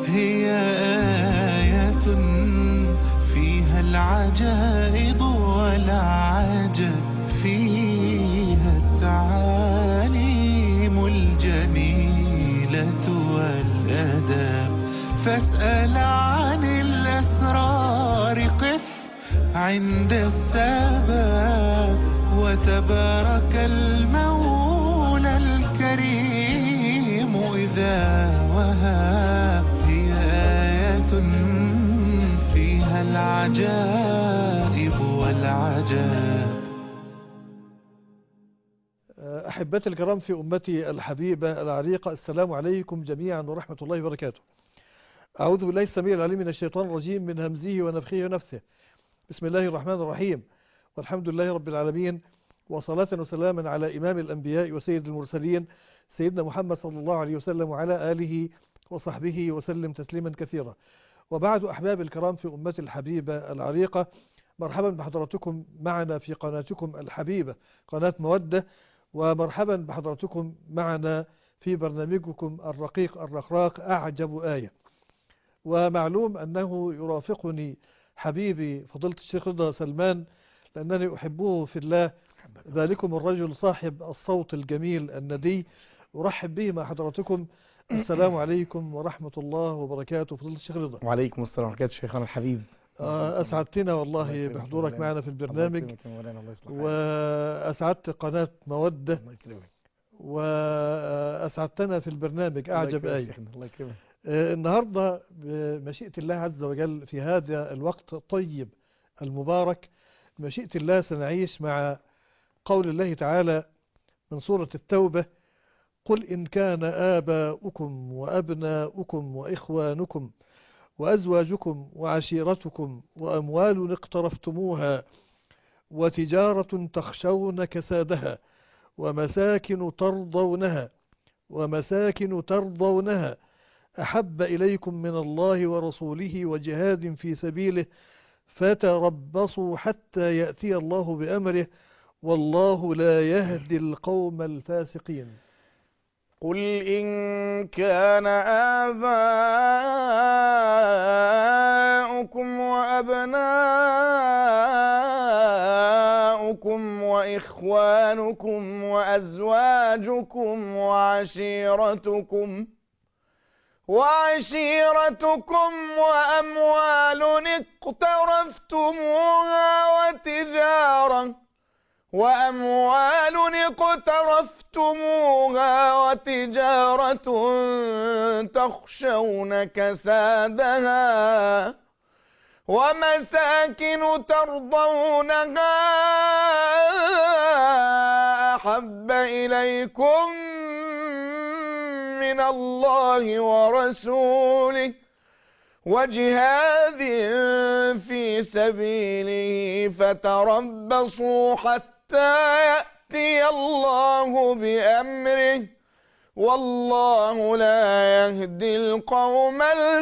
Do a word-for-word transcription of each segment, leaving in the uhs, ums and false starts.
هي آية فيها العجائب والعجب، فيها التعاليم الجميلة والأدب. فاسأل عن الأسرار، قف عند السبب، وتبارك المولى الكريم إذا وهب. هي آية فيها العجائب والعجاب. أحبتي الكرام في أمتي الحبيبة العريقة، السلام عليكم جميعا ورحمة الله وبركاته. أعوذ بالله السميع العليم من الشيطان الرجيم، من همزه ونفخه ونفثه. بسم الله الرحمن الرحيم، والحمد لله رب العالمين، وصلاة وسلاما على إمام الأنبياء وسيد المرسلين سيدنا محمد صلى الله عليه وسلم وعلى آله وصحبه وسلم تسليما كثيرا. وبعد، أحباب الكرام في أمتي الحبيبة العريقة، مرحبا بحضراتكم معنا في قناتكم الحبيبة قناة مودة، ومرحبا بحضراتكم معنا في برنامجكم الرقيق الرقراق أعجب آية. ومعلوم أنه يرافقني حبيبي فضيلة الشيخ رضا سلمان، لأنني أحبه في الله، ذلكم الرجل صاحب الصوت الجميل الندي. أرحب به مع حضراتكم. السلام عليكم ورحمة الله وبركاته فضيلة الشيخ رضا. وعليكم السلام ورحمة الله شيخنا الحبيب. أسعدتنا والله بحضورك معنا في البرنامج، وأسعدت قناة مودة، وأسعدتنا في البرنامج أعجب آية. النهاردة بمشيئة الله عز وجل في هذا الوقت الطيب المبارك، بمشيئة الله سنعيش مع قول الله تعالى من سورة التوبة: قل إن كان آباؤكم وأبناؤكم وإخوانكم وأزواجكم وعشيرتكم وأموال اقترفتموها وتجارة تخشون كسادها ومساكن ترضونها ومساكن ترضونها أحب إليكم من الله ورسوله وجهاد في سبيله فتربصوا حتى يأتي الله بأمره والله لا يهدي القوم الفاسقين. قل إن كان آباؤكم وأبناؤكم وإخوانكم وأزواجكم وعشيرتكم وعشيرتكم وأموال اقترفتموها وتجارة وأموال اقترفتموها وتجارة تخشون كسادها ومساكن ترضونها أحب إليكم من الله ورسوله وجهاد في سبيله فتربصوا حتى يأتي الله بأمره والله لا يهدي القوم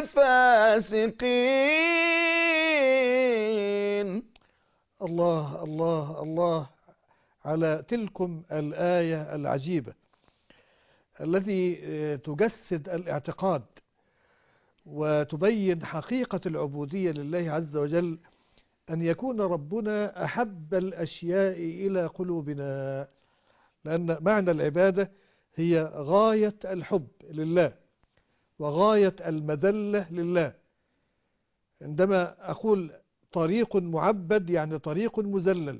الفاسقين. الله الله الله على تلكم الآية العجيبة التي تجسد الاعتقاد وتبين حقيقة العبودية لله عز وجل، أن يكون ربنا أحب الأشياء إلى قلوبنا، لأن معنى العبادة هي غاية الحب لله وغاية المذلة لله. عندما أقول طريق معبد يعني طريق مذلل.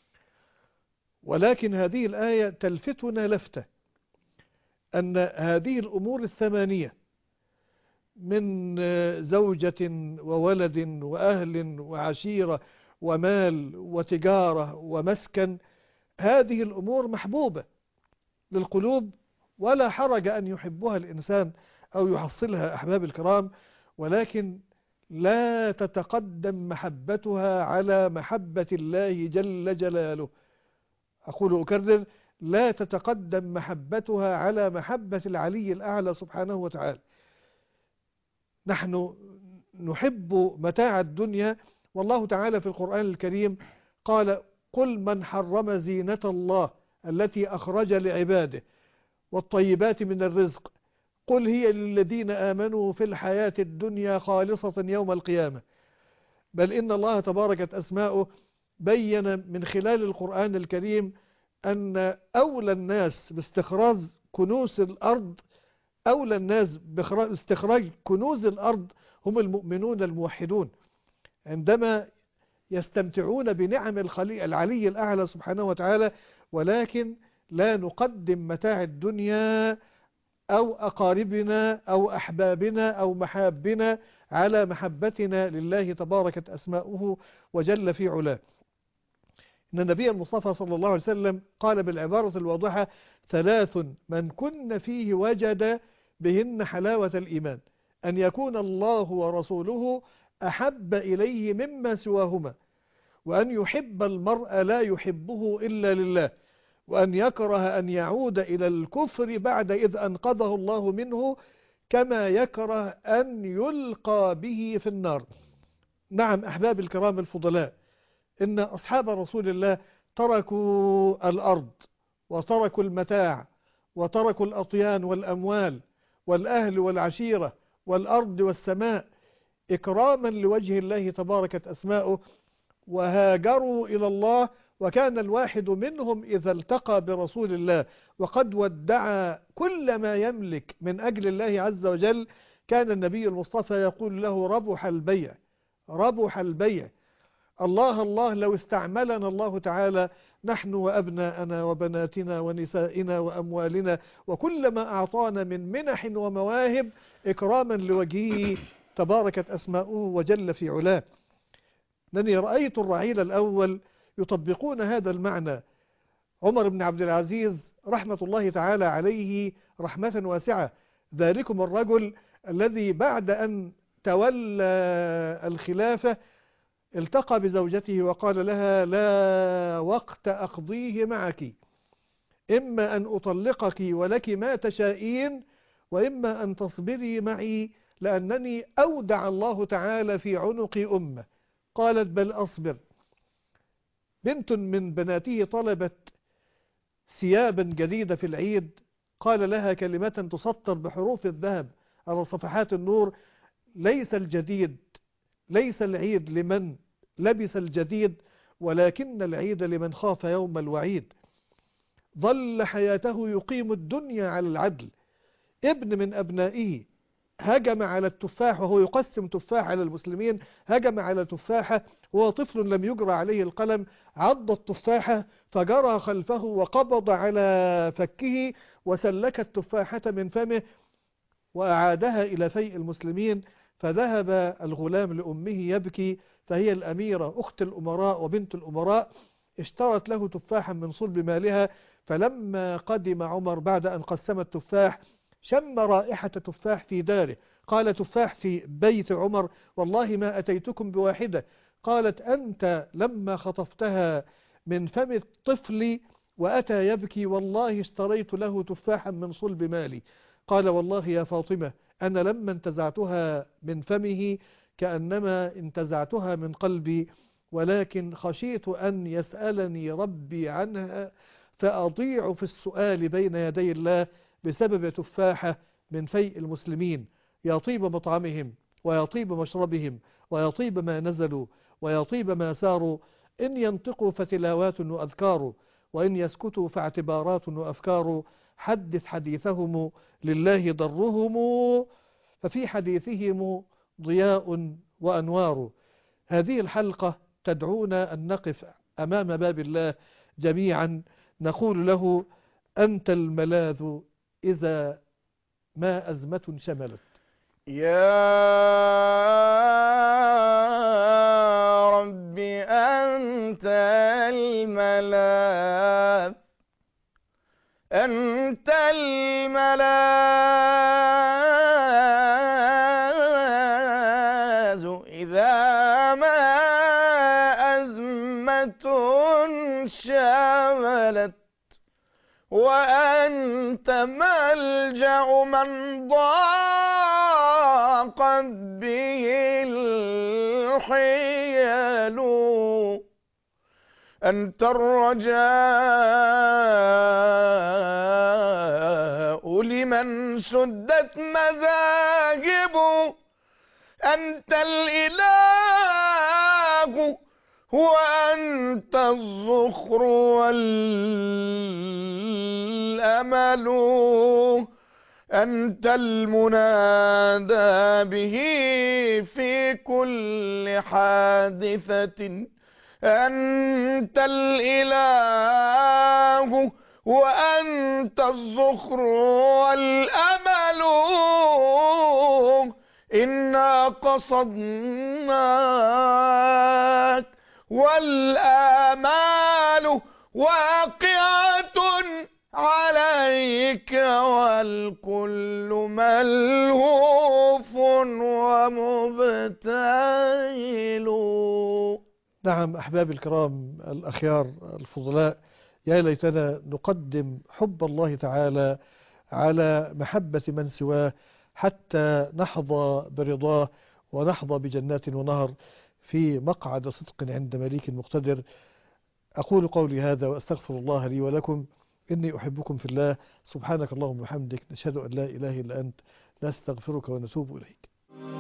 ولكن هذه الآية تلفتنا لفتة أن هذه الأمور الثمانية من زوجة وولد وأهل وعشيرة ومال وتجارة ومسكن، هذه الأمور محبوبة للقلوب ولا حرج أن يحبها الإنسان أو يحصلها أحباب الكرام، ولكن لا تتقدم محبتها على محبة الله جل جلاله. أقول أكرر: لا تتقدم محبتها على محبة العلي الأعلى سبحانه وتعالى. نحن نحب متاع الدنيا، والله تعالى في القرآن الكريم قال: قل من حرم زينة الله التي أخرج لعباده والطيبات من الرزق قل هي للذين آمنوا في الحياة الدنيا خالصة يوم القيامة. بل إن الله تباركت أسماؤه بين من خلال القرآن الكريم أن أولى الناس باستخراج كنوز الأرض أولى الناس باستخراج كنوز الأرض هم المؤمنون الموحدون، عندما يستمتعون بنعم الخليق العلي الأعلى سبحانه وتعالى، ولكن لا نقدم متاع الدنيا أو أقاربنا أو أحبابنا أو محابنا على محبتنا لله تباركت أسماؤه وجل في علاه. إن النبي المصطفى صلى الله عليه وسلم قال بالعبارة الواضحة: ثلاث من كن فيه وجد بهن حلاوة الإيمان، أن يكون الله ورسوله أحب إليه مما سواهما، وأن يحب المرء لا يحبه إلا لله، وأن يكره أن يعود إلى الكفر بعد إذ أنقذه الله منه، كما يكره أن يلقى به في النار. نعم أحباب الكرام الفضلاء، إن أصحاب رسول الله تركوا الأرض وتركوا المتاع وتركوا الأطيان والأموال والأهل والعشيرة والأرض والسماء إكراما لوجه الله تباركت أسماؤه، وهاجروا إلى الله. وكان الواحد منهم إذا التقى برسول الله وقد ودع كل ما يملك من أجل الله عز وجل، كان النبي المصطفى يقول له: ربح البيع، ربح البيع. الله الله لو استعملنا الله تعالى نحن وأبناءنا وبناتنا ونسائنا وأموالنا وكل ما أعطانا من منح ومواهب إكراما لوجهه تباركت أسماؤه وجل في علاه. أنني رأيت الرعيل الأول يطبقون هذا المعنى. عمر بن عبد العزيز رحمة الله تعالى عليه رحمة واسعة، ذلكم الرجل الذي بعد أن تولى الخلافة التقى بزوجته وقال لها: لا وقت أقضيه معك، إما أن أطلقك ولك ما تشائين، وإما أن تصبري معي لأنني أودع الله تعالى في عنق أمة. قالت: بل أصبر. بنت من بناته طلبت ثيابا جديدة في العيد، قال لها كلمة تسطر بحروف الذهب على صفحات النور: ليس الجديد ليس العيد لمن لبس الجديد، ولكن العيد لمن خاف يوم الوعيد. ظل حياته يقيم الدنيا على العدل. ابن من أبنائه هجم على التفاح وهو يقسم تفاح على المسلمين، هجم على تفاحة وهو طفل لم يجرى عليه القلم، عض التفاحة فجرى خلفه وقبض على فكه وسلك التفاحة من فمه وأعادها إلى فيء المسلمين. فذهب الغلام لأمه يبكي، فهي الأميرة أخت الأمراء وبنت الأمراء اشترت له تفاحا من صلب مالها. فلما قدم عمر بعد أن قسم التفاح شم رائحة تفاح في داره، قال: تفاح في بيت عمر، والله ما أتيتكم بواحدة. قالت: أنت لما خطفتها من فم الطفل وأتى يبكي والله اشتريت له تفاحا من صلب مالي. قال: والله يا فاطمة أنا لما انتزعتها من فمه كأنما انتزعتها من قلبي، ولكن خشيت أن يسألني ربي عنها فأضيع في السؤال بين يدي الله بسبب تفاحة من فيء المسلمين. يطيب مطعمهم ويطيب مشربهم ويطيب ما نزلوا ويطيب ما ساروا، إن ينطقوا فتلاوات وأذكار، وإن يسكتوا فاعتبارات وأفكار. حدث حديثهم لله ضرهم، ففي حديثهم ضياء وأنوار. هذه الحلقة تدعونا أن نقف أمام باب الله جميعا نقول له: أنت الملاذ إذا ما أزمة شملت. يا رب أنت الملاذ، أنت الملاذ إذا ما أزمة شملت، وأنت ملجأ من ضاق به الحيل، أنت الرجاء لمن سدت مذاهبه. أنت الإله وأنت الذخر والأمل، أنت المنادى به في كل حادثة. أنت الإله وأنت الذخر والأمل، إنا قصدناك والآمال واقعة عليك والكل ملهوف ومبتهل. نعم أحبابي الكرام الأخيار الفضلاء، يا ليتنا نقدم حب الله تعالى على محبة من سواه حتى نحظى برضاه ونحظى بجنات ونهر في مقعد صدق عند مليك مقتدر. أقول قولي هذا وأستغفر الله لي ولكم، إني أحبكم في الله. سبحانك اللهم وبحمدك، نشهد أن لا إله إلا أنت، نستغفرك ونتوب إليك.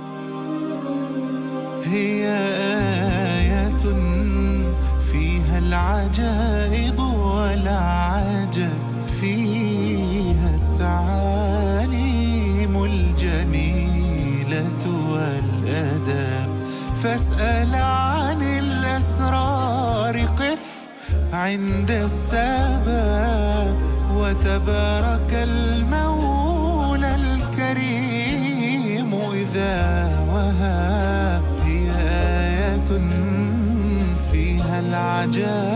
هي آية فيها العجائب والعجب، فيها التعاليم الجميلة والأدب. فاسأل عن الأسرار، قف عند السبب، وتبارك المولى الكريم إذا وهب. هي آية فيها العجائب